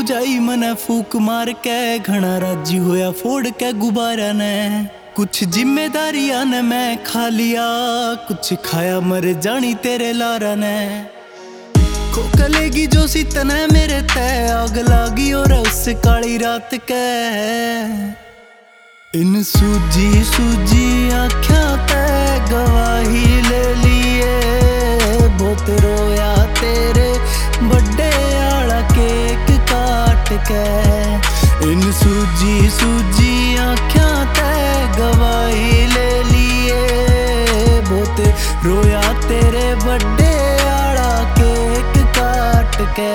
बुझाई मने फूक मार के घना राजी होया फोड़ के गुब्बारा ने। कुछ जिम्मेदारियां ने मैं खा लिया, कुछ खाया मर जानी तेरे लारा ने। खोखलेगी जो सी तने मेरे तय आग लागी और उस काली रात के। इन सूजी सूजी आँखों ते गवाही ले लिए, बहुत रोया तेरे बर्थडे आला केक काट के। इन सूजी सूजी आँखों ते गवाही ले लिए, बहुत रोया तेरे बर्थडे आला केक काट के।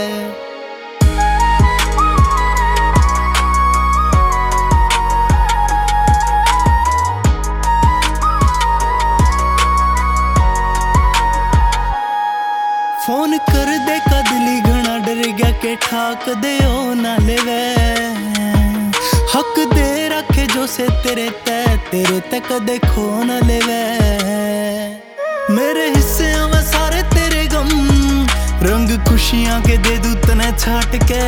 फोन कर दे कदली घना डर गया के ठाक दे ओ ना लेवे। हक दे रखे जो से तेरे ते कदे खो ना लेवे। मेरे हिस्से में सारे तेरे गम, रंग खुशियां के दे दूं तने छाट के।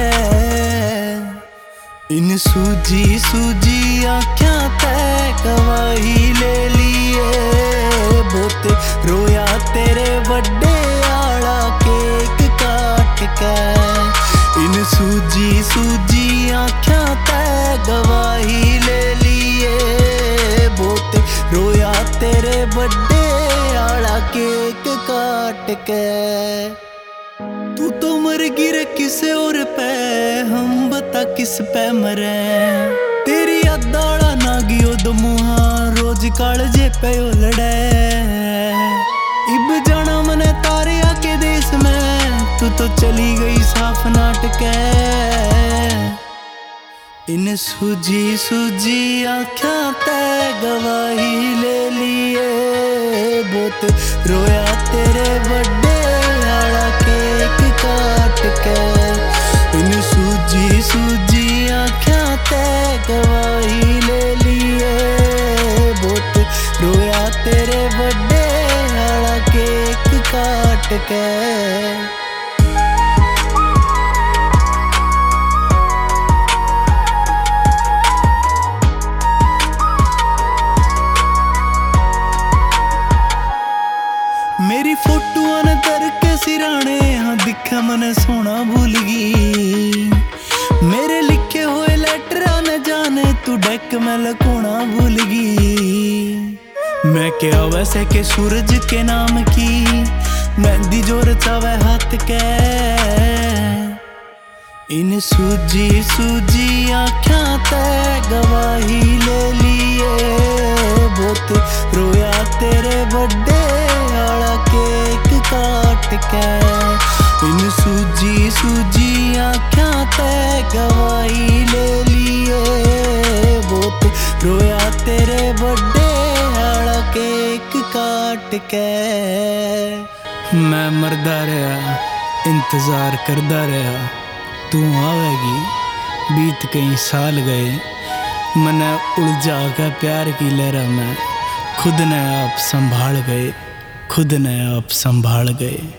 इन सूजी सूजी आँखों ते गवाही ले लिए, बहुत रोया तेरे बर्थडे आला केक काट के। इन सूजी सूजी आँखों ते गवाही ले लिए, बहुत रोया तेरे बर्थडे आला केक काट के। तू तो मर गिरे किसे और पे, हम बता किस पे मरे। तेरी अदाड़ा ना गियो दमुहा, रोज कालजे पे लड़े। इब जाना मने तारे आके देश में, तू तो चली गई साफ नाटके। इन सूजी सूजी आँखों ते गवाही ले लिए, बहुत रोया तेरे बर्थडे आला केक काट के। इन सूजी सूजी आँखों ते गवाही ले लिए, बहुत रोया तेरे बर्थडे आला केक काट के। मेरी फोटोआं ने तर के सिराने, हाँ दिखा मने सोना भूल गई। मेरे लिखे हुए लेटरां ने जाने, तू डेक में लकोना भूल गई। मैं क्या वैसे के सूरज के नाम की मेहंदी जो रचावे हाथ के। इन सूजी सूजी आँखों ते गवाही ले लिए, बहुत रोया तेरे बर्थडे आला केक काट के। इन सूजी सूजी आँखों ते गवाही ले लिए, बहुत रोया तेरे बर्थडे आला केक काट के। मैं मरदा रहा, इंतजार करदा रहा, तू आवेगी। बीत कई साल गए, मने उलझा के प्यार की लहरा में खुद ने आप संभाल गए, खुद ने आप संभाल गए।